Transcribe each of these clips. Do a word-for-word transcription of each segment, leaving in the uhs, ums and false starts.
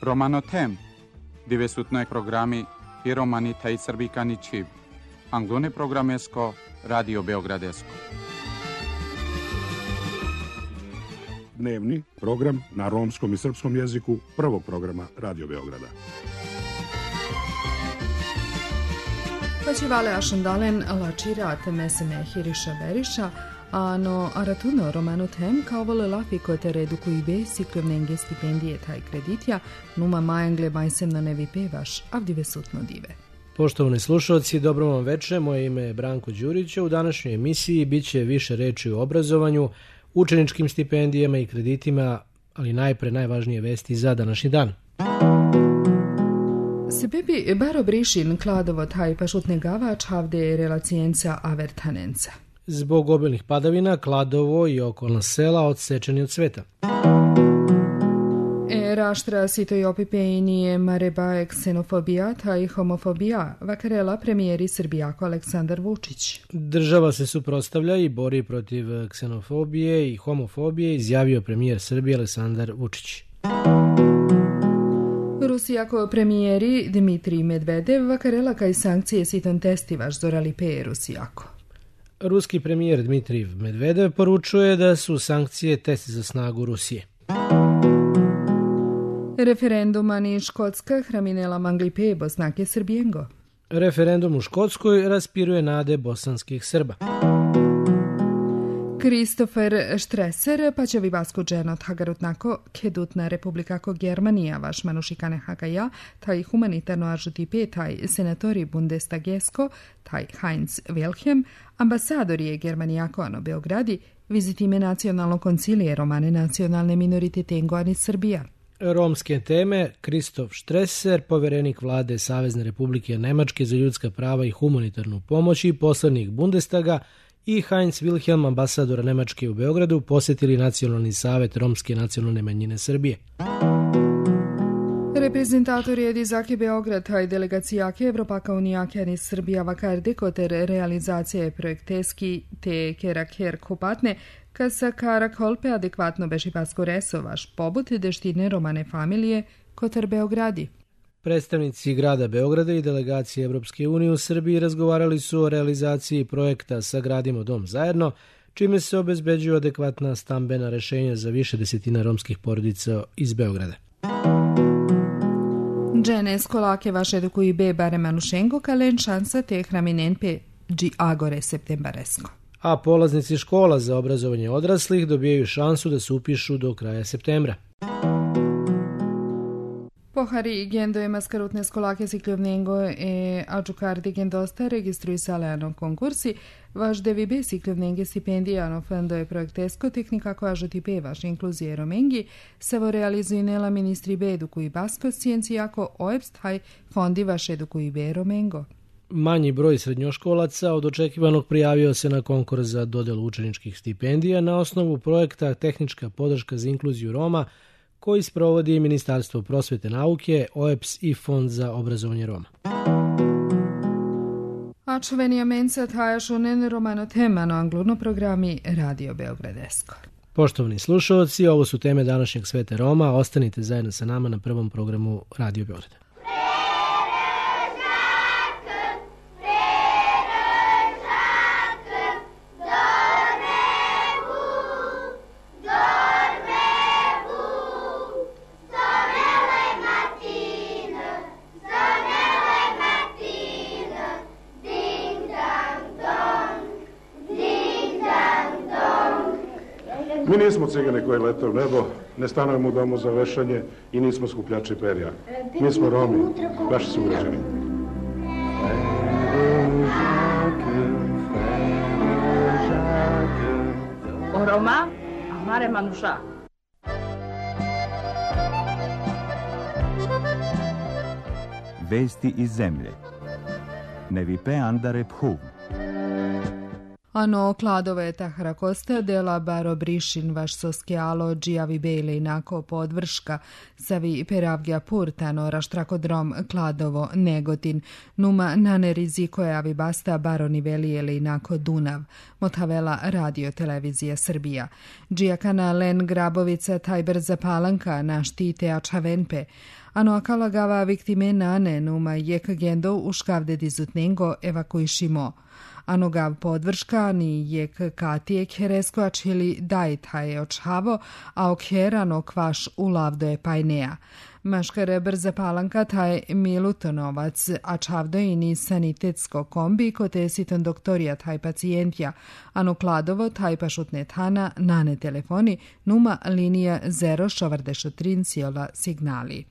Romanotem, devetnaj programi i romani taj srbikani čib. Anglone programesko, Radio Beogradesko. Dnevni program na romskom i srpskom jeziku prvog programa Radio Beograda. Facevale ascendalen lacirat meseme hiriša beriša, ano aratuno romanotem kao vole lafiko te reduku i be siklovnenge stipendije taj kreditja, numa majangle majsem na nevi pevaš, avdive sutno dive. Poštovani slušalci, dobro vam večer, moje ime je Branko Đurić. U današnjoj emisiji bit će više reči o obrazovanju, učeničkim stipendijama i kreditima, ali najpre najvažnije vesti za današnji dan. Se bebi baro brišin kladovo taj pašutne gavač havde relacijenca avertanenca. Zbog obilnih padavina, Kladovo i okolna sela odsečeni od sveta. E raštra sito i opipejnije mareba ksenofobija ta i homofobija, vakarela premijeri Srbijako Aleksandar Vučić. Država se suprotstavlja i bori protiv ksenofobije i homofobije, izjavio premijer Srbije Aleksandar Vučić. Rusijako premijeri Dmitrij Medvedev vakarela kaj sankcije siton testivaš zorali pe Rusijako. Ruski premijer Dmitrij Medvedev poručuje da su sankcije test za snagu Rusije. Referendum ani Škotska hraminela manglipe Bosnake Srbijengo. Referendum u Škotskoj raspiruje nade bosanskih Srba. Kristofer Štreser pa će vivasko dženot hagarutnako kedutna republikako Germanija vaš manušikane hagaja, taj humanitarno ažutipe taj senatori Bundestagesko, taj Heinz Wilhelm, ambasadori je Germanijako ano Beogradi, vizitime nacionalno koncilije romane nacionalne minoritete ani Srbija. Romske teme, Kristof Štreser, poverenik vlade Savezne republike Nemačke za ljudska prava i humanitarnu pomoć i poslanik Bundestaga, i Heinz Wilhelm, ambasadora Nemačke u Beogradu, posjetili Nacionalni savet Romske nacionalne manjine Srbije. Reprezentatori Edizake Beograd, taj delegacijake Evropaka unijake ani Srbija vakarde koter realizacije projekteski te keraker kupatne, kasa karak holpe adekvatno bešipasko resovaš pobut deštine romane familije koter Beogradi. Predstavnici grada Beograda i delegacije Evropske unije u Srbiji razgovarali su o realizaciji projekta Sagradimo dom zajedno, čime se obezbeđuju adekvatna stambena rešenja za više desetina romskih porodica iz Beograda. Džene skolake vaše eduku i be bare manušengo kalen šansa te hraminenpe dži agore septembaresko. A polaznici škola za obrazovanje odraslih dobijaju šansu da se upišu do kraja septembra. Pohari gendo maskarutne skolake sikljovnengo e ađukardi gendosta registruisale ano konkursi, vaš devibe sikljovnenge stipendija ano fando je projektesko tehnika koja žutipe vaš inkluzije romengi, savo realizuinela ministri be eduku i basko scijencijako oebstaj fondi vaš eduku i be romengo. Manji broj srednjoškolaca od očekivanog prijavio se na konkurs za dodelu učeničkih stipendija na osnovu projekta Tehnička podrška za inkluziju Roma, koji sprovodi Ministarstvo prosvete nauke, O E P S i Fond za obrazovanje Roma. A čuvenija menca tajašunen romano temano angluno programi Radio Beogradesko. Poštovani slušalci, ovo su teme današnjeg sveta Roma. Ostanite zajedno sa nama na prvom programu Radio Beograda. Mi nismo cigane koji lete u nebo, ne stanujemo u domu za vešanje i nismo skupljači perja. Mi smo Romi, vaši sugrađani. O Roma, amare manuša. Vesti iz zemlje. Nevipe andare phuv. Ano kladove tahra costa della baro brishin vaš soschialo giavi bele inako podvrška savi peravgia purtano raštrakodrom kladovo Negotin numa nane rizikoje avi basta baro nivelijele inako Dunav motavela radio televizija Srbija. Džijakana Len Grabovica taj brza palanka na štite ačavenpe ano akalagava viktime nane numa jek gendo uškavde dizutnengo evakuišimo. Ano gav podvrška ni jek katije kheresko čili daj taj očhavo, a okherano kvaš ulavdo je pajneja. Maškare brza palanka taj milutonovac, a čavdo i ni sanitetsko kombi kote siton doktorija taj pacijentja, ano kladovo taj pašutne tana nane telefoni numa linija zero šovardešo trin cijela signali.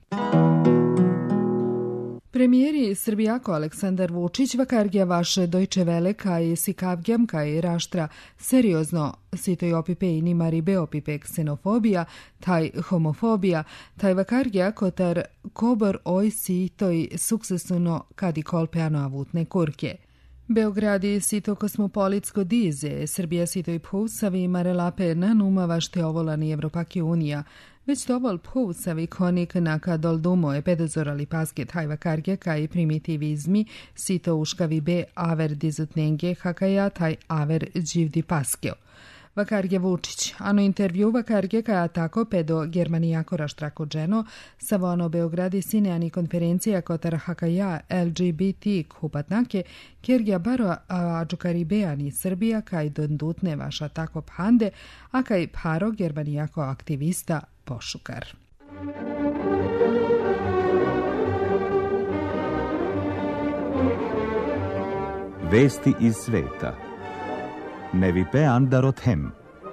Premijeri Srbijako Aleksandar Vučić vakargja vaše Deutsche Welle kaj sikavgjam kaj raštra seriozno sitoj opipe i nima ribe opipe ksenofobija, taj homofobija, taj vakargja kotar kobor oj sitoj sukcesuno kadi kolpeano avutne kurke. Beogradi sito kosmopolitsko dize, Srbija sitoj pousavi marelape na numa vašte ovolani Evropaki unija, već dovol pousavi konik naka doldumo je pedozorali paske tajva karge kaj primitivizmi sito uškavi be aver dizutnenge hakaja taj aver dživdi paskeo. Vakarge Vučić, ano intervju vakarge kaja tako pedo Germanijako raštrako dženo, savo ano Beogradi sineani konferencija kotar hakaja L G B T kupatnake, kergja baro ađukaribeani Srbija kaj dondutne vaša tako phande, a kaj paro Germanijako aktivista pošukar. Vesti iz sveta. Nevipe Andarothem.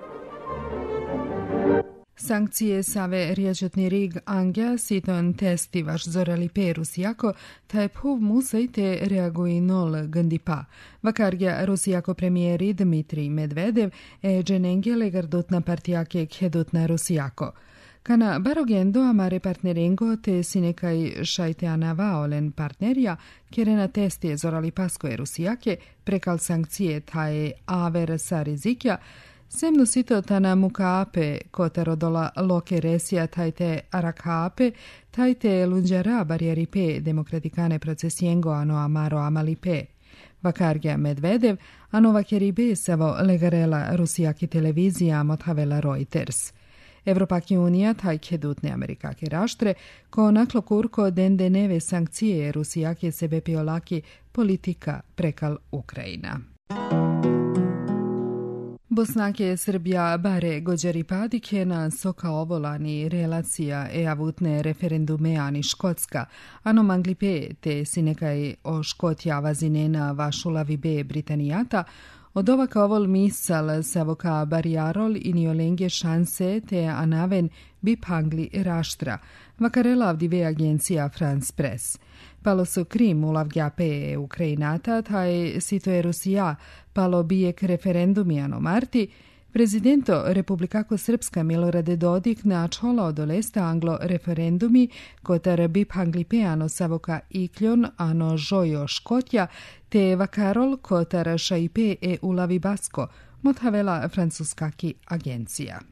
Sankcije save riječetni rig angja siton testi vaš zorali perus jako, taj pov musajte reagui nol gandipa. Vakargja Rusijako premijeri Dmitrij Medvedev e dženenge legardutna partijake kjedutna Rusijako. Kana barogendo amare partnerengo te sinekaj šajteana vaolen partnerja, kerena testi zorali paskoje Rusijake, prekal sankcije taje aver sa rizikja, semno sito tana mukaape kotarodola loke resija tajte arakaape, tajte lunđara barjeripe demokratikane procesijengo ano amaro amalipe. Vakargja Medvedev, ano vakeribe savo legarela Rusijaki televizija mothavela Reuters. Evropaki unija taj kjedutne Amerikake raštre, ko naklo kurko dende neve sankcije Rusijake sebe piolaki politika prekal Ukrajina. Bosnake Srbija bare gođari padike na soka ovolani relacija e avutne referendume ani Škotska, ano manglipe te sinekaj o Škotja vazinena vašulavi be Britanijata, od ovaka ovol misal savoka barjarol i niolenge šanse te anaven bi pangli raštra, vakarela avdive agencija France Press. Palo su Krim ulavgjape Ukrajinata, taj sito je Rusija, palo bijek referendumijano marti, prezidento Republikako Srpska Milorade Dodik načola od olesta anglo referendumi kotar bi panglipeano savoka ikljon ano žojo Škotja te vakarol kotar šaipe e ulavi basko, mothavela francuskaki agencija.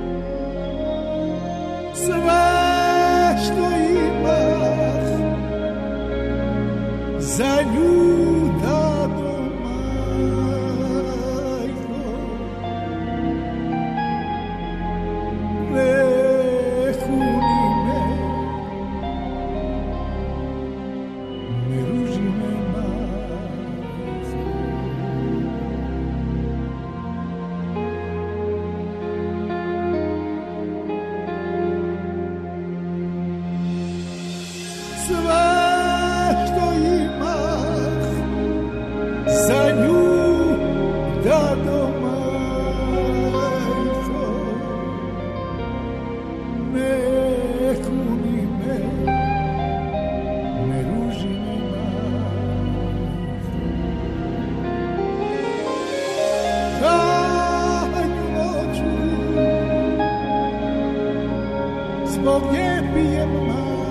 Sve što imah za nju dado majko, ne huni me, ne ruži me majko. Sve što imah za nju dado majko, ne kuni me, ne ruži me majko. Hajdu noću, zbog nje pijem majko,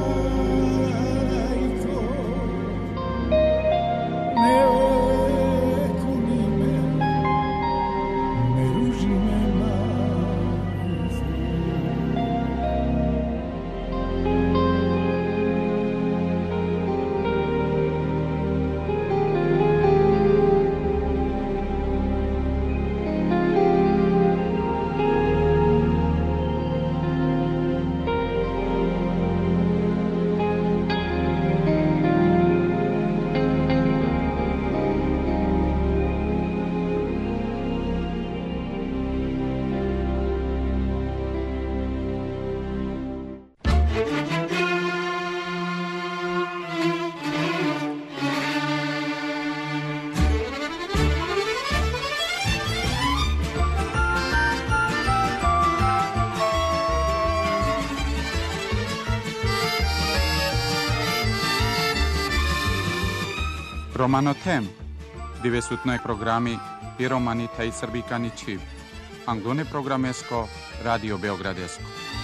Romano Tem, dove sutnoj programi Piromani taj Srbikani Čib. Anglone programesko, Radio Beogradesko.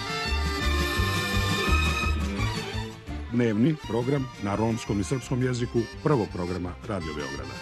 Dnevni program na romskom i srpskom jeziku prvog programa Radio Beograda.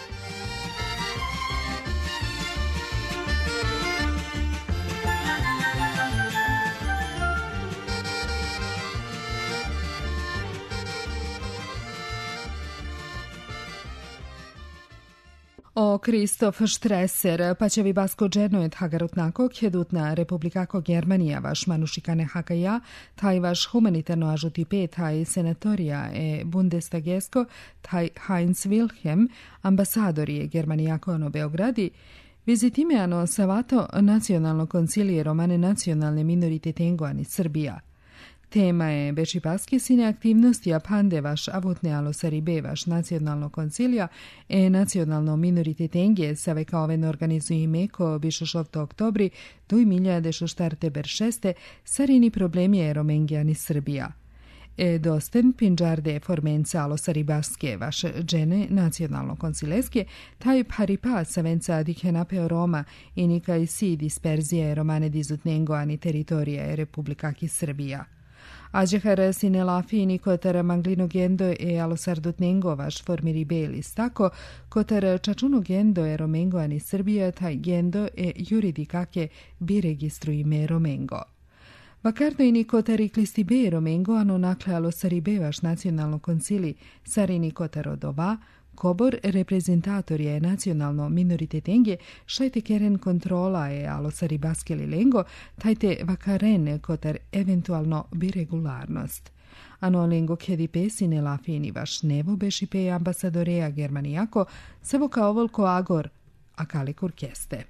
O Kristof Štreser, paćevi basko dženo et hagarutnako, kjedutna Republikako Germanija vaš manušikane hakaja, taj vaš humanitarno ažutipe, taj senatorija e Bundestagesko, taj Heinz Wilhelm, ambasador je Germanijako ono Beogradi, vizitimeano savato nacionalno koncilije romane nacionalne minoritetengoani Srbija. Tema je bečipaske sine aktivnosti a pande vaš avutne alosaribe vaš nacionalno koncilija e nacionalno minoriteten save kao ven organizuje meko bišošovto oktobri do milijade šoštarte beršeste sarini problemi je romengiani Srbija. E dosten pinđarde formenca alosaribaske vaše džene nacionalno koncileske taj paripa savenca dihenapeo Roma i nikaj si disperzije romane dizutnengoani teritorije Republikaki Srbija. Ađehar sine lafini kotar manglino gendo e alosardutnengo vaš formiri belis tako, kotar čačuno gendo e romengoani Srbija taj gendo e juridikake bi registru ime romengo. Vakarno i nikotari klistibe romengo ano nakle alosaribe vaš nacionalno koncili sarini kotarodova, Kobor reprezentator je nacionalno minoritetenje šajte keren kontrola je alosaribaske lilengo, tajte vakaren kotar eventualno biregularnost. Ano lengo kedi pesine lafini vaš nevo bešipe ambasadorea Germanijako, sevo kao volko agor, a kalikur keste.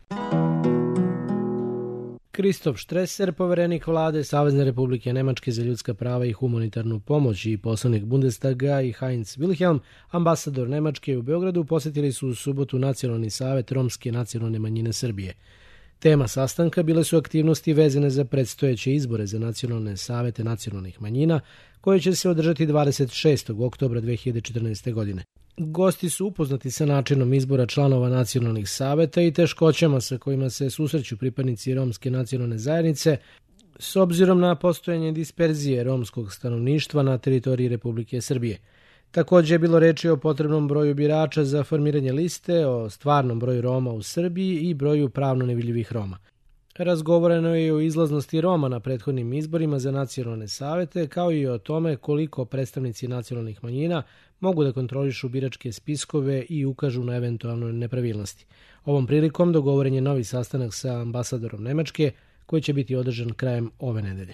Kristof Štreser, poverenik vlade Savezne Republike Nemačke za ljudska prava i humanitarnu pomoć i poslanik Bundestaga i Heinz Wilhelm, ambasador Nemačke u Beogradu, posjetili su u subotu Nacionalni savet Romske nacionalne manjine Srbije. Tema sastanka bile su aktivnosti vezane za predstojeće izbore za nacionalne savete nacionalnih manjina, koje će se održati dvadeset šestog oktobra dve hiljade četrnaeste. godine. Gosti su upoznati sa načinom izbora članova nacionalnih saveta i teškoćama sa kojima se susreću pripadnici romske nacionalne zajednice s obzirom na postojanje disperzije romskog stanovništva na teritoriji Republike Srbije. Također je bilo reči o potrebnom broju birača za formiranje liste, o stvarnom broju Roma u Srbiji i broju pravno nevidljivih Roma. Razgovoreno je o izlaznosti Roma na prethodnim izborima za nacionalne savete, kao i o tome koliko predstavnici nacionalnih manjina mogu da kontrolišu biračke spiskove i ukažu na eventualne nepravilnosti. Ovom prilikom dogovoren je novi sastanak sa ambasadorom Nemačke, koji će biti održan krajem ove nedelje.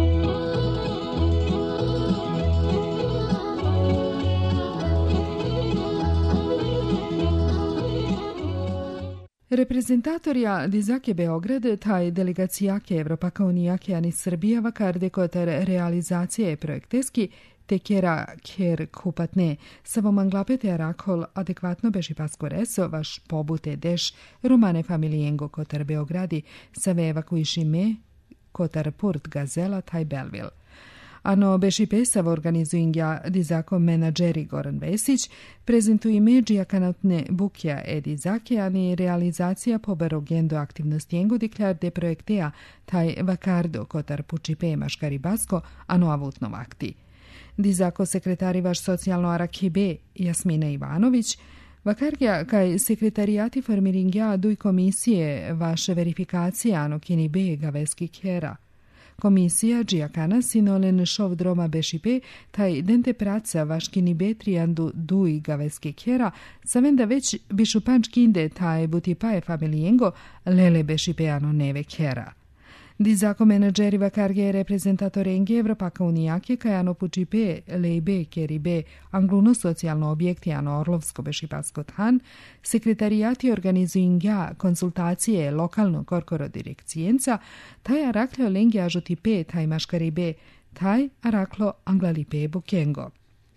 Reprezentatorja Dizake Beograd, taj delegacijake Evropaka unijake ani Srbija vakarde kotar realizacije projekteski te kjera kjer kupatne, samo anglapete arakol adekvatno beši pasko reso, vaš pobute deš romane familijengo kotar Beogradi, save evakuiši me kotar Port Gazela taj Belville. Ano beši pesava organizuingja Dizako menadžeri Goran Vesić, prezentuji međija kanatne bukja Edizake, ani realizacija pobarogendo aktivnosti engo deklarde projekteja taj vakardo kotar pučipe maškari basko, ano avutno vakti. Dizako sekretari vaš socijalno arakibe Jasmina Ivanović, vakargja kaj sekretarijati formiringja duj komisije vaše verifikacije ano kini be gaveski kjera. Komisija Džijakana sinolen šov droma bešipe, taj dente praca vaškini betrijandu duj gaveske kjera, savenda već bišupančkinde taj butipaje familijengo lele bešipeano neve kjera. Dizako menadžeri vakarge reprezentatorenge Evropaka unijake kajano pučipe lejbe keribe angluno socijalno objektijano orlovsko bešipasko than, sekretarijati organizuingja konsultacije lokalno korkoro direkcijenca, taj araklo lenge ažutipe taj maškaribe, taj araklo anglalipe bukengo.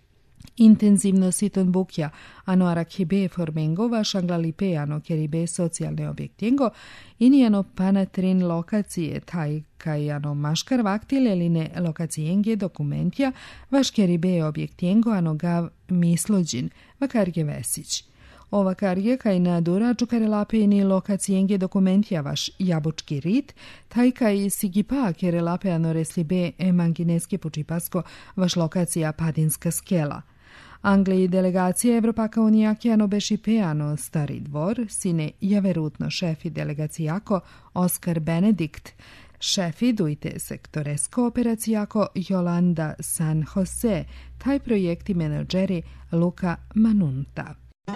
Intenzivno siton bukja ano arakibe formengo vaš anglalipe ano keribe socijalne objektengo inijano panatrin lokacije taj kaj ano maškar vaktileline lokacijenge dokumentja vaš keribe objektengo ano gav mislođin vakarge Vesić. Ova karge kaj nadura čukarelapeni lokacijenge dokumentja vaš jabučki rit, taj kaj sigipa kerelape ano reslibe emangineske pučipasko vaš lokacija Padinska skela. Angliji delegacije Evropaka unijake ano bešipeano Stari dvor, sine javerutno šefi delegacijako Oskar Benedikt, šefi dujte sektoresko operacijako Jolanda San Jose, taj projekti menadžeri Luka Manunta.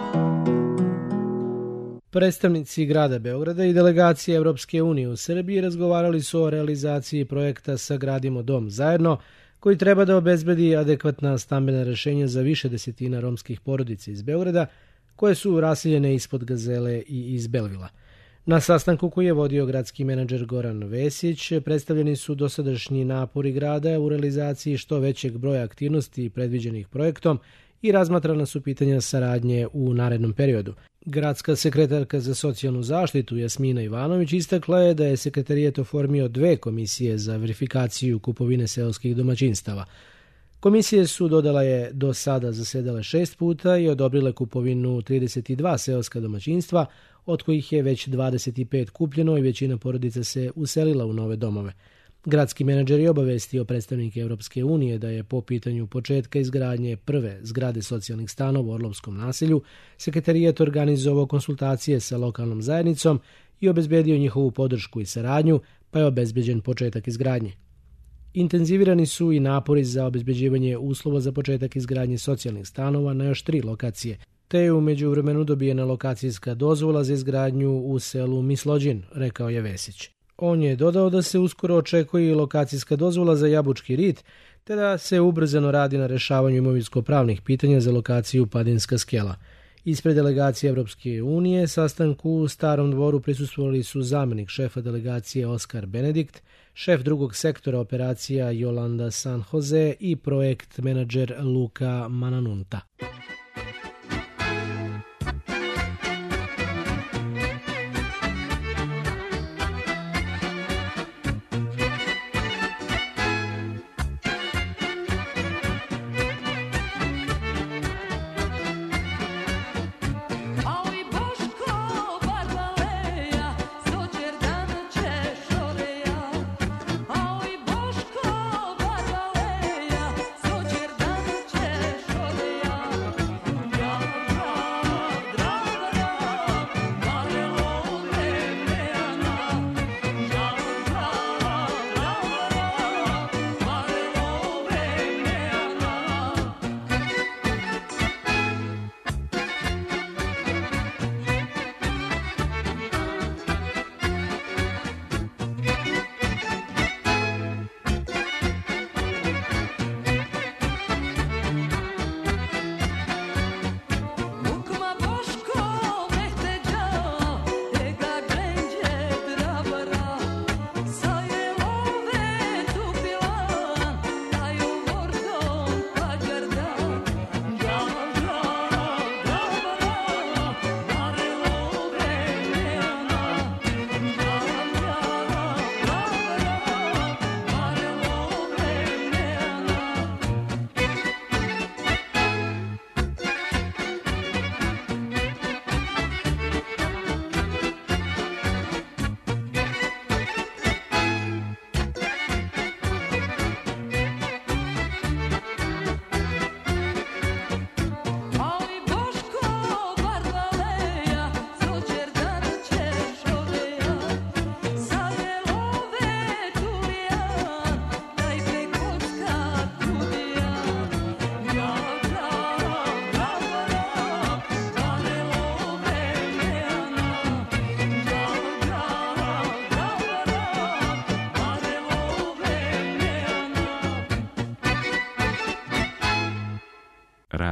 Predstavnici grada Beograda i delegacije Evropske unije u Srbiji razgovarali su o realizaciji projekta Sagradimo dom zajedno, koji treba da obezbedi adekvatna stambena rešenja za više desetina romskih porodica iz Beograda, koje su raseljene ispod Gazele i iz Belvila. Na sastanku koji je vodio gradski menadžer Goran Vesić, predstavljeni su dosadašnji napori grada u realizaciji što većeg broja aktivnosti predviđenih projektom i razmatrana su pitanja saradnje u narednom periodu. Gradska sekretarka za socijalnu zaštitu Jasmina Ivanović istakla je da je sekretarijet oformio dve komisije za verifikaciju kupovine seoskih domaćinstava. Komisije su, dodala je, do sada zasedale šest puta i odobrile kupovinu trideset dva seoska domaćinstva, od kojih je već dvadeset pet kupljeno i većina porodica se uselila u nove domove. Gradski menadžer je obavestio predstavnike Evropske unije da je po pitanju početka izgradnje prve zgrade socijalnih stanova u Orlovskom naselju sekretarijet organizovao konsultacije sa lokalnom zajednicom i obezbedio njihovu podršku i saradnju, pa je obezbeđen početak izgradnje. Intenzivirani su i napori za obezbeđivanje uslova za početak izgradnje socijalnih stanova na još tri lokacije, te je u međuvremenu dobijena lokacijska dozvola za izgradnju u selu Mislođin, rekao je Vesić. On je dodao da se uskoro očekuje i lokacijska dozvola za Jabučki rit, te da se ubrzano radi na rešavanju imovinsko-pravnih pitanja za lokaciju Padinska skela. Ispred delegacije Evropske unije sastanku u Starom dvoru prisustvovali su zamenik šefa delegacije Oskar Benedikt, šef drugog sektora operacija Jolanda San Jose i projekt menadžer Luka Mananunta.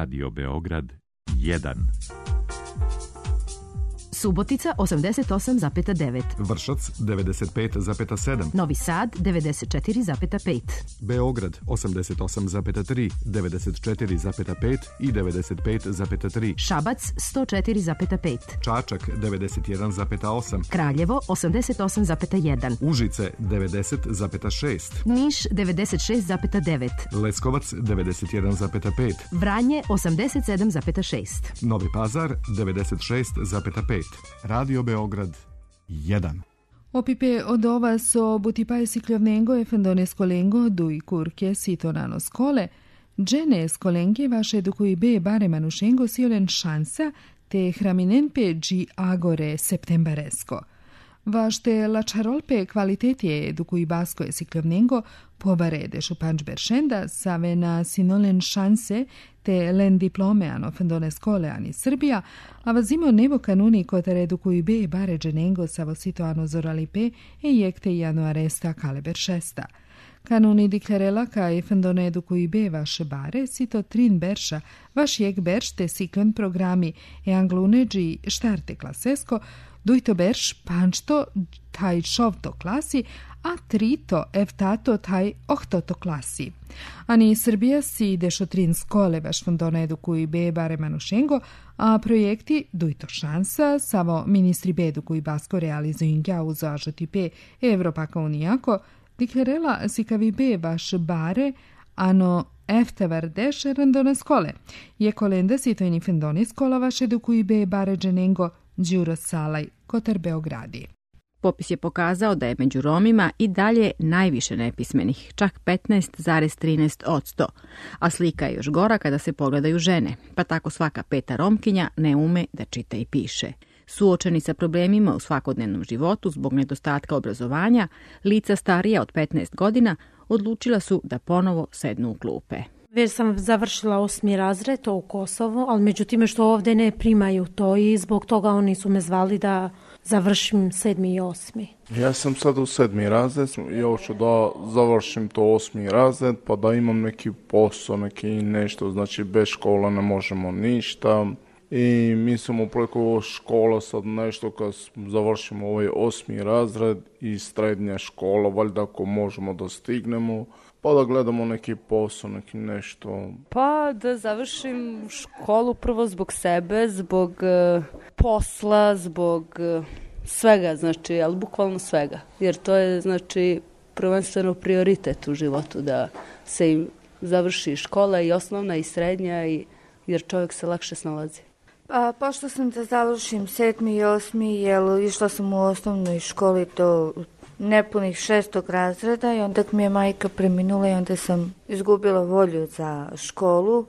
Radio Beograd jedan. Subotica osamdeset osam zarez devet. Vršac devedeset pet zarez sedam. Novi Sad devedeset četiri zarez pet. Beograd osamdeset osam zarez tri, devedeset četiri zarez pet i devedeset pet zarez tri. Šabac sto četiri zarez pet. Čačak devedeset jedan zarez osam. Kraljevo osamdeset osam zarez jedan. Užice devedeset zarez šest. Niš devedeset šest zarez devet. Leskovac devedeset jedan zarez pet. Vranje osamdeset sedam zarez šest. Novi Pazar devedeset šest zarez pet. Radio Beograd jedan. Opipe od ova so butipaje siklovnengo e fendone skolengo dui kurke sitonano skole, džene skolenge vaše edukuji be bare manušengo siolen šansa te hraminenpe gi agore septemberesko. Vašte lačarolpe kvalitetije edukuji basko e siklovnengo pobare de šupanč beršenda save na sinolen šanse te len diplome ano fendone skole ani Srbija, a vazimo nebo kanuni kotare edukuji be bare dženengo savo sito ano zoralipe e jekte i ano aresta kale beršesta. Kanuni diklerela ka e fendone edukuji be vaše bare sito trin berša vaš jek berš te siklen programi e angluneđi štarte klasesko dujto berš pančto taj šovto klasi, a trito evtato taj ohtoto klasi. Ani Srbija si dešotrin skole vaš fondona edukuji be bare manušengo, a projekti dujto šansa, savo ministri be edukuji basko realizuju inga u zažoti pe Evropaka unijako, diklerela si kavi be vaš bare, ano eftevar deše randone skole. Je kolenda si to ini fendoni skola vaš edukuji be bare dženengo Đuro Salaj, Kotar Beogradi. Popis je pokazao da je među Romima i dalje najviše nepismenih, čak petnaest zarez trinaest posto, a slika je još gora kada se pogledaju žene, pa tako svaka peta Romkinja ne ume da čita i piše. Suočeni sa problemima u svakodnevnom životu zbog nedostatka obrazovanja, lica starija od petnaest godina odlučila su da ponovo sednu u klupe. Već sam završila osmi razred, to u Kosovo, ali međutim što ovdje ne primaju to i zbog toga oni su me zvali da završim sedmi i osmi. Ja sam sad u sedmi razred, ja hoću da završim to osmi razred, pa da imam neki posao, neki nešto, znači bez škola ne možemo ništa. I mi smo preko škola sad nešto kad završimo ovaj osmi razred i srednja škola, valjda ako možemo da stignemo, pa da gledamo neki posao, neki nešto. Pa da završim školu prvo zbog sebe, zbog uh, posla, zbog uh, svega, znači, ali bukvalno svega. Jer to je, znači, prvenstveno prioritet u životu, da se im završi škola i osnovna i srednja, i, jer čovjek se lakše snalazi. Pa, pošto sam da završim sedmi i osmi, jel, išla sam u osnovnoj školi do nepunih šestog razreda i onda mi je majka preminula i onda sam izgubila volju za školu,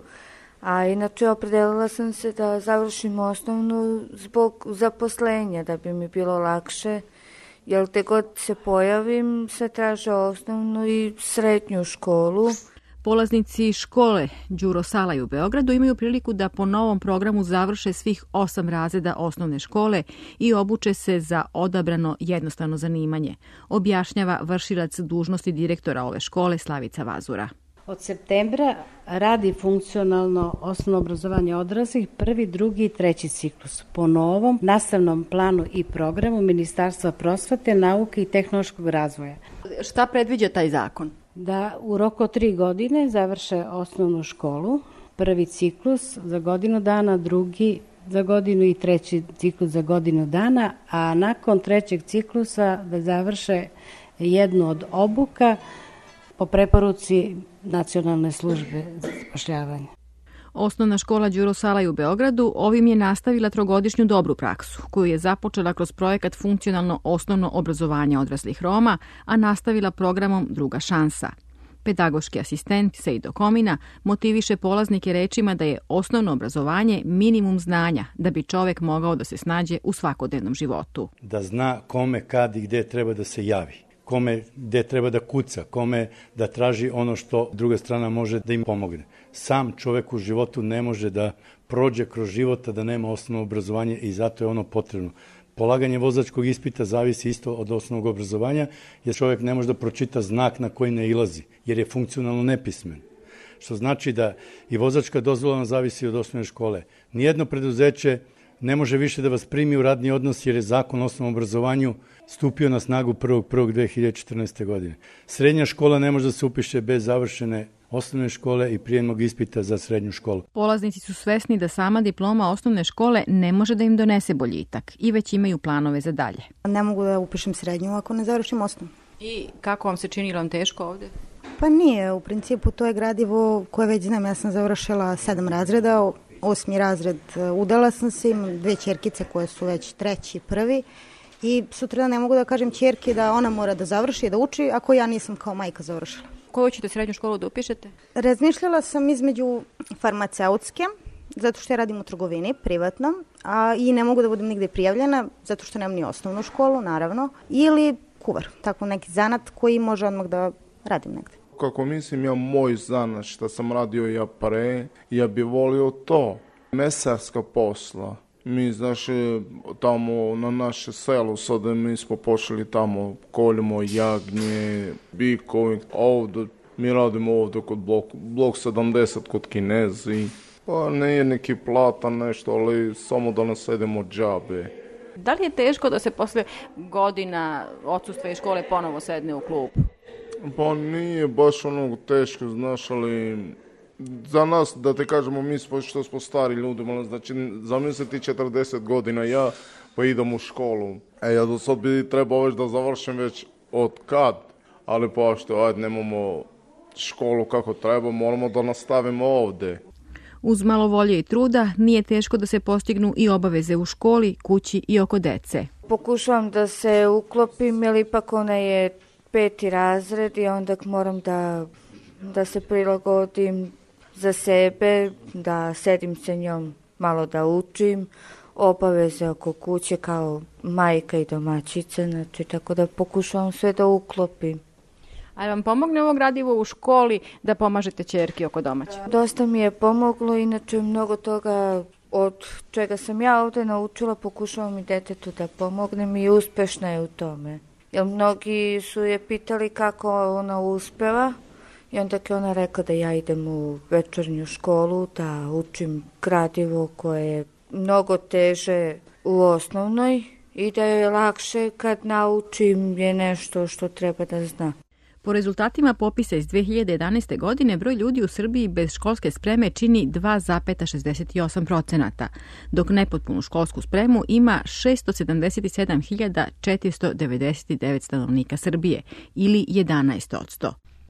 a inače opredelila sam se da završim osnovnu zbog zaposlenja, da bi mi bilo lakše, jer te god se pojavim se traže osnovnu i srednju školu. Polaznici škole Đuro Salaj u Beogradu imaju priliku da po novom programu završe svih osam razreda osnovne škole i obuče se za odabrano jednostavno zanimanje, objašnjava vršilac dužnosti direktora ove škole Slavica Vazura. Od septembra radi funkcionalno osnovno obrazovanje odraslih, prvi, drugi i treći ciklus po novom nastavnom planu i programu Ministarstva prosvete, nauke i tehnološkog razvoja. Šta predviđa taj zakon? Da u roku od tri godine završe osnovnu školu, prvi ciklus za godinu dana, drugi za godinu i treći ciklus za godinu dana, a nakon trećeg ciklusa da završe jednu od obuka po preporuci Nacionalne službe za zapošljavanje. Osnovna škola Đuro Salaj u Beogradu ovim je nastavila trogodišnju dobru praksu, koju je započela kroz projekat funkcionalno osnovno obrazovanje odraslih Roma, a nastavila programom Druga šansa. Pedagoški asistent Sejdo Komina motiviše polaznike rečima da je osnovno obrazovanje minimum znanja da bi čovek mogao da se snađe u svakodnevnom životu. Da zna kome, kad i gde treba da se javi, kome gde treba da kuca, kome da traži ono što druga strana može da im pomogne. Sam čovek u životu ne može da prođe kroz života da nema osnovno obrazovanje i zato je ono potrebno. Polaganje vozačkog ispita zavisi isto od osnovnog obrazovanja, jer čovjek ne može da pročita znak na koji ne ilazi, jer je funkcionalno nepismen. što znači da i vozačka dozvola zavisi od osnovne škole. Nijedno preduzeće ne može više da vas primi u radni odnos jer je zakon o osnovnom obrazovanju stupio na snagu prvog prvog dve hiljade četrnaeste. godine. Srednja škola ne može da se upiše bez završene osnovne škole i prijemnog ispita za srednju školu. Polaznici su svesni da sama diploma osnovne škole ne može da im donese boljitak i već imaju planove za dalje. Ne mogu da upišem srednju ako ne završim osnovnu. I kako vam se čini vam teško ovde? Pa nije, u principu to je gradivo koje već znam, ja sam završila sedam razreda, osmi razred udala sam se, imam dve ćerkice koje su već treći, prvi i sutra ne mogu da kažem ćerki da ona mora da završi, da uči, ako ja nisam kao majka završila. Koju ćete srednju školu da upišete? Razmišljala sam između farmaceutske, zato što ja radim u trgovini, privatno, a i ne mogu da budem nigde prijavljena, zato što nemam ni osnovnu školu, naravno, ili kuvar, tako neki zanat koji može odmah da radim negde. Kako mislim, ja moj zanat što sam radio ja pre, ja bi volio to, mesarska posla. Mi, znaš, tamo na naše selo, sada mi smo počeli tamo, koljemo jagnje, bikovi, ovdje, mi radimo ovdje kod blok, blok sedamdeset kod Kinezi. Pa nije neki platan nešto, ali samo da ne sedemo džabe. Da li je teško da se posle godina odsustva iz škole ponovo sedne u klub? Pa nije baš ono teško, znaš, ali za nas, da te kažemo, mi smo što smo stari ljudi, znači zamisliti četrdeset godina ja, pa idem u školu. E, ja do sad bi trebao već da završim već od kad, ali pa što, ajde, nemamo školu kako treba, moramo da nastavimo ovde. Uz malo volje i truda nije teško da se postignu i obaveze u školi, kući i oko dece. Pokušavam da se uklopim, jer ipak ona je peti razred i onda moram da, da se prilagodim za sebe, da sedim sa njom malo da učim, obaveze oko kuće kao majka i domaćica, znači tako da pokušavam sve da uklopim. Ali vam pomogne ovo gradivo u školi da pomažete ćerki oko domaće? Dosta mi je pomoglo, inače mnogo toga od čega sam ja ovde naučila, pokušavam i detetu da pomognem i uspešna je u tome. Jer mnogi su je pitali kako ona uspeva i onda je ona rekla da ja idem u večernju školu, da učim gradivo koje je mnogo teže u osnovnoj i da je lakše kad naučim je nešto što treba da zna. Po rezultatima popisa iz dve hiljade jedanaeste. godine broj ljudi u Srbiji bez školske spreme čini dva zarez šezdeset osam procenta, dok nepotpunu školsku spremu ima šesto sedamdeset sedam hiljada četiristo devedeset devet stanovnika Srbije ili jedanaest posto.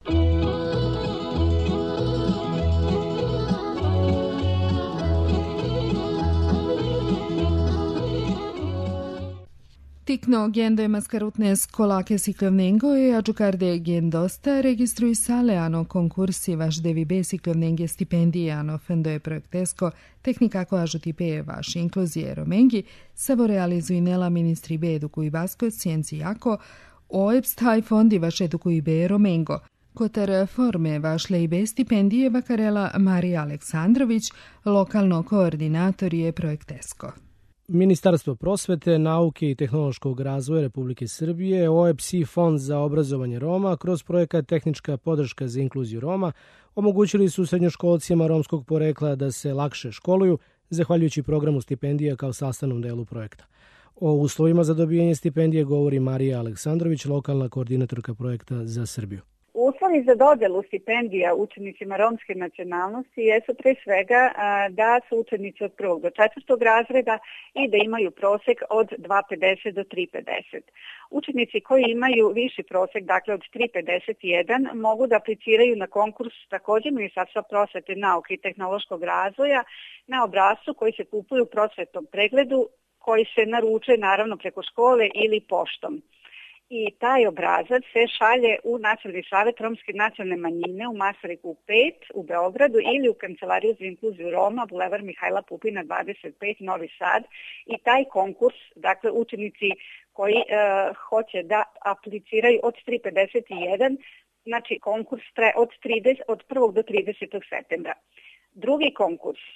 Tikno gendo mascarutne scolake ciclovnengo e a giocare gendosta registrui sale ano konkursi vaš devi be ciclovnenge stipendije ano fendo je projektesko tehnika ko ažuti pe vaš inkluzije romengi savo realizui nela ministri be edukui vasko scienci jako oeps taj fondi vaš edukui be romengo. Kotar forme vašle i be stipendije vakarela Marija Aleksandrović, lokalno koordinator je projektesko. Ministarstvo prosvete, nauke i tehnološkog razvoja Republike Srbije, O E P S i Fond za obrazovanje Roma kroz projekat Tehnička podrška za inkluziju Roma omogućili su srednjoškolcima romskog porekla da se lakše školuju, zahvaljujući programu stipendija kao sastavnom delu projekta. O uslovima za dobijanje stipendije govori Marija Aleksandrović, lokalna koordinatorka projekta za Srbiju. Uslovi za dodelu stipendija učenicima romske nacionalnosti jesu pre svega da su učenici od prvog do četvrtog razreda i da imaju prosek od dva zarez pedeset do tri zarez pedeset. Učenici koji imaju viši prosek, dakle od tri zarez pedeset jedan, mogu da apliciraju na konkurs također Ministarstva prosvete, nauke i tehnološkog razvoja na obrascu koji se kupuje u prosvetnom pregledu, koji se naručuje naravno preko škole ili poštom. I taj obrazac se šalje u Nacionalni savet romske nacionalne manjine u Masariku pet u Beogradu ili u Kancelariju za inkluziju Roma, Bulevar Mihajla Pupina dvadeset pet, Novi Sad. I taj konkurs, dakle učenici koji e, hoće da apliciraju od tri zarez pedeset jedan, znači konkurs traje od, trideset, od prvog do tridesetog septembra. Drugi konkurs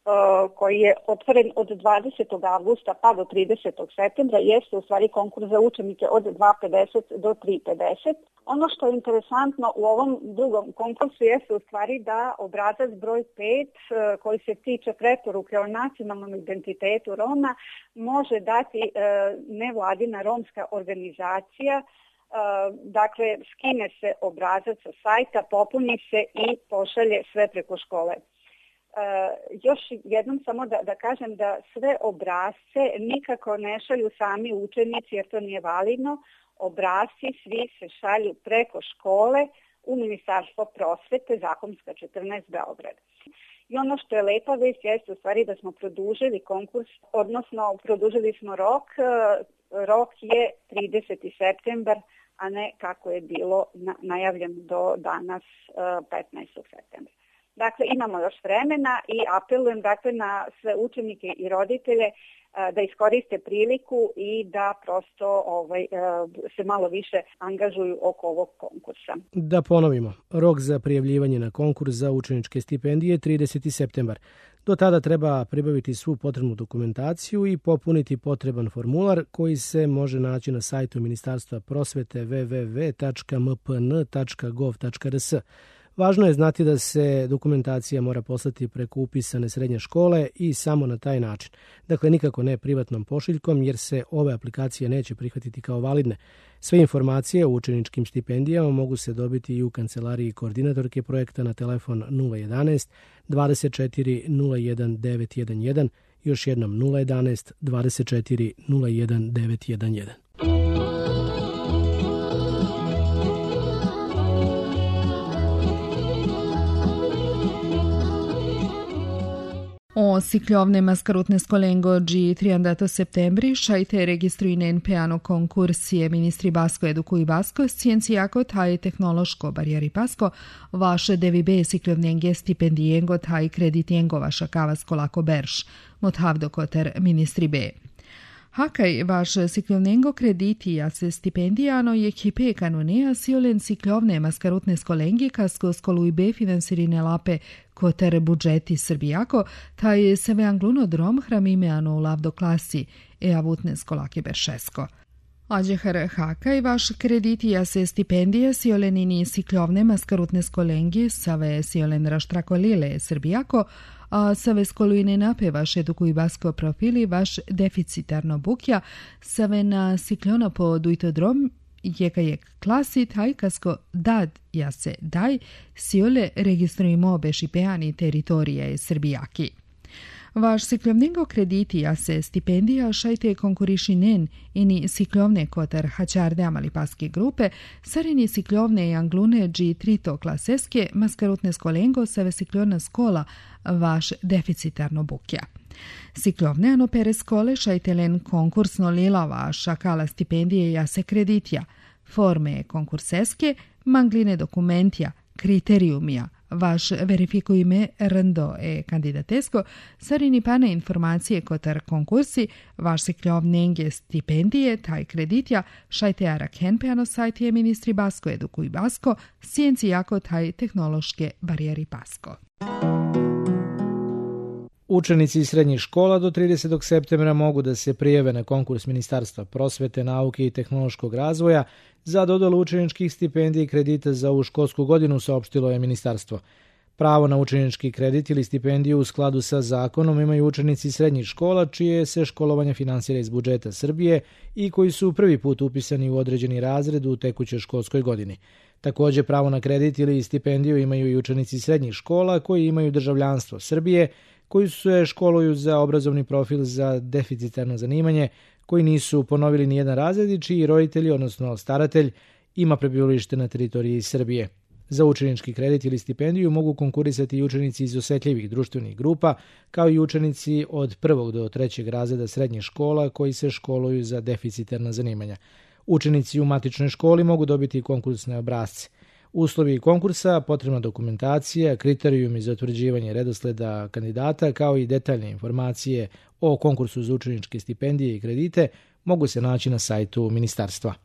koji je otvoren od dvadesetog avgusta pa do tridesetog septembra, jeste u stvari konkurs za učenike od dva pedeset do tri pedeset. Ono što je interesantno u ovom drugom konkursu jeste u stvari da obrazac broj pet koji se tiče preporuke o nacionalnom identitetu Roma može dati nevladina romska organizacija. Dakle, skine se obrazac sa sajta, popuni se i pošalje sve preko škole. Uh, još jednom samo da, da kažem da sve obrazce nikako ne šalju sami učenici jer to nije validno. Obrazci svi se šalju preko škole u Ministarstvo prosvete, Zakomska četrnaest Beograd. I ono što je lepa vest jeste u stvari da smo produžili konkurs, odnosno produžili smo rok. Rok je trideseti septembar, a ne kako je bilo najavljeno do danas petnaestog septembra. Dakle, imamo još vremena i apelujem dakle, na sve učenike i roditelje da iskoriste priliku i da prosto ovaj, se malo više angažuju oko ovog konkursa. Da ponovimo, rok za prijavljivanje na konkurs za učeničke stipendije je trideseti septembar. Do tada treba pribaviti svu potrebnu dokumentaciju i popuniti potreban formular koji se može naći na sajtu Ministarstva prosvete w w w tačka m p n tačka gov tačka r s. Važno je znati da se dokumentacija mora poslati preko upisane srednje škole i samo na taj način. Dakle, nikako ne privatnom pošiljkom jer se ove aplikacije neće prihvatiti kao validne. Sve informacije o učeničkim stipendijama mogu se dobiti i u kancelariji koordinatorke projekta na telefon nula jedanaest dvadeset četiri nula jedan devet jedan jedan, još jednom nula jedanaest dvadeset četiri nula jedan devet jedan jedan. O siklovne maskarutne skolengo G triandato septembri šajte registruinen peano konkursije ministri Basko edukuj Basko, sciencijako taj tehnološko barijeri Pasko, vaše D V B siklovnenge stipendijengo taj kreditijengo vaša kava skolako berš, mothavdo koter ministri B. Hakaj vaš siklovnengo krediti a se stipendijano je kipe kanonea siolen siklovne maskarutne skolengi kasko skoluj B finansirine lape koter budžeti Srbijako, taj seve angluno drom hramimeano u lavdo klasi e avutne skolake beršesko. Ađehar Hakaj vaš krediti a se stipendija siolenini siklovne maskarutne skolengi save siolen raštrakolile Srbijako, a save skolujne nape vaš edukuj Basko profili vaš deficitarno bukja, save na siklona po dujtodrom jeka je klasi taj kasko dad ja se daj siole registrujemo bešipeani teritorije Srbijaki. Vaš siklovnengo krediti a se stipendija šajte konkurišinen ini siklovne kotar hačarde amalipaske grupe, sarini siklovne i anglune G trito klaseske maskarutne skolengo save siklona skola vaš deficitarno bukja. Siklovne anopere skole šajtelen konkursno lila vaša kala stipendije ja se kreditja, forme konkurseske, mangline dokumentja, kriterijumija, vaš verifikujme rndo e kandidatesko, sarini pane informacije kotar konkursi, vaš siklovnenge stipendije, taj kreditja, šajte arak henpeano sajtije ministri Basko edukuj Basko, sciencijako taj tehnološke barijeri Pasko. Učenici iz srednjih škola do tridesetog septembra mogu da se prijave na konkurs Ministarstva prosvete, nauke i tehnološkog razvoja za dodelu učeničkih stipendija i kredita za ovu školsku godinu, saopštilo je ministarstvo. Pravo na učenički kredit ili stipendiju u skladu sa zakonom imaju učenici srednjih škola čije se školovanje finansira iz budžeta Srbije i koji su prvi put upisani u određeni razred u tekućoj školskoj godini. Također pravo na kredit ili stipendiju imaju i učenici srednjih škola koji imaju državljanstvo Srbije, koji se školuju za obrazovni profil za deficitarno zanimanje, koji nisu ponovili nijedan razred i čiji roditelji, odnosno staratelj, ima prebivalište na teritoriji Srbije. Za učenički kredit ili stipendiju mogu konkurisati i učenici iz osetljivih društvenih grupa, kao i učenici od prvog do trećeg razreda srednjih škola koji se školuju za deficitarna zanimanja. Učenici u matičnoj školi mogu dobiti konkursne obrasce. Uslovi konkursa, potrebna dokumentacija, kriterijumi za utvrđivanje redosleda kandidata, kao i detaljne informacije o konkursu za učeničke stipendije i kredite mogu se naći na sajtu ministarstva.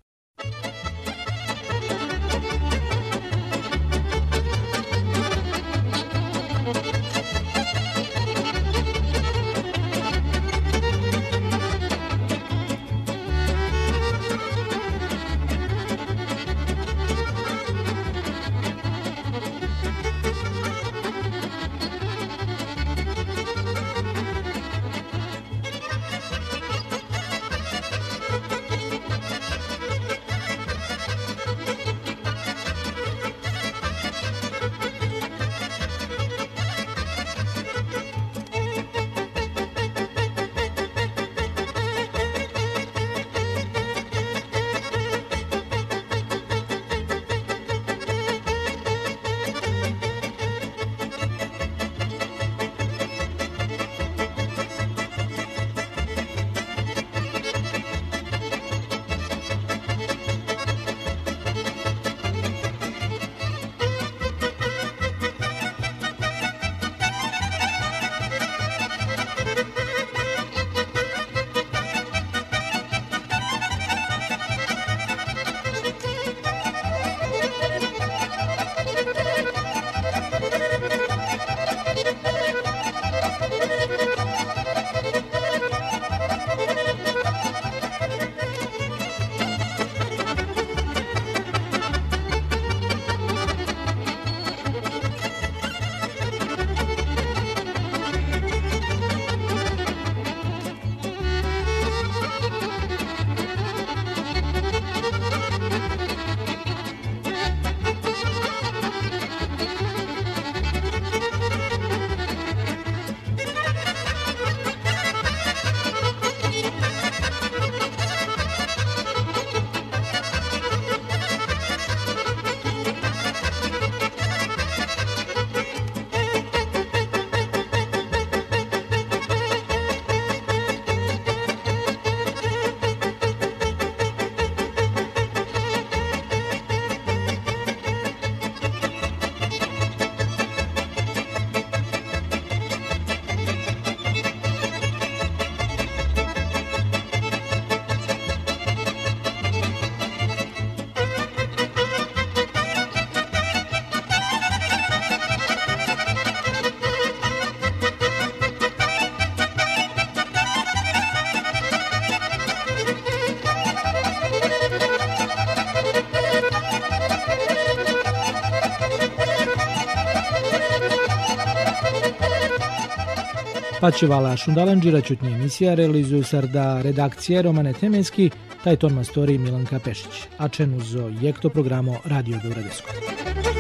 Pa će vala šundalanđira čutnje emisija realizuju sarda redakcije Romane Temenski, taj ton mastori Milanka Pešić, a čen uzo jekto programo Radio Beogradesko.